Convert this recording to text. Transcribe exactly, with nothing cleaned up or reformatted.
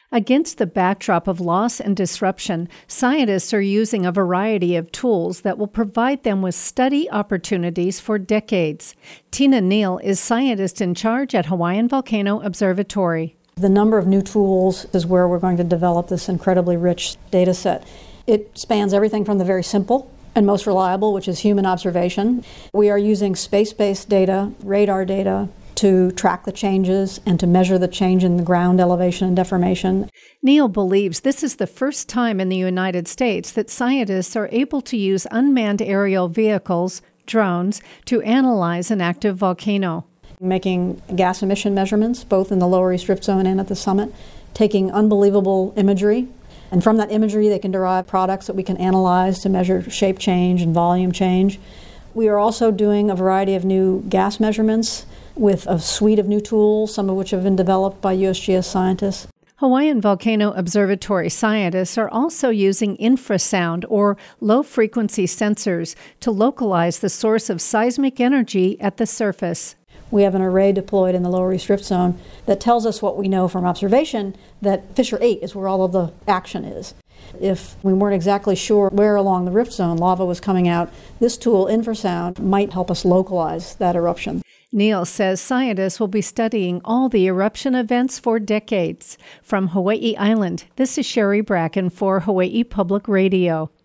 Against the backdrop of loss and disruption, scientists are using a variety of tools that will provide them with study opportunities for decades. Tina Neal is scientist in charge at Hawaiian Volcano Observatory. The number of new tools is where we're going to develop this incredibly rich data set. It spans everything from the very simple and most reliable, which is human observation. We are using space-based data, radar data, to track the changes and to measure the change in the ground elevation and deformation. Neal believes this is the first time in the United States that scientists are able to use unmanned aerial vehicles, drones, to analyze an active volcano. Making gas emission measurements, both in the Lower East Rift Zone and at the summit, taking unbelievable imagery. And from that imagery, they can derive products that we can analyze to measure shape change and volume change. We are also doing a variety of new gas measurements with a suite of new tools, some of which have been developed by U S G S scientists. Hawaiian Volcano Observatory scientists are also using infrasound or low-frequency sensors to localize the source of seismic energy at the surface. We have an array deployed in the Lower East Rift Zone that tells us what we know from observation, that Fissure eight is where all of the action is. If we weren't exactly sure where along the rift zone lava was coming out, this tool, infrasound, might help us localize that eruption. Neal says scientists will be studying all the eruption events for decades. From Hawaii Island, this is Sherry Bracken for Hawaii Public Radio.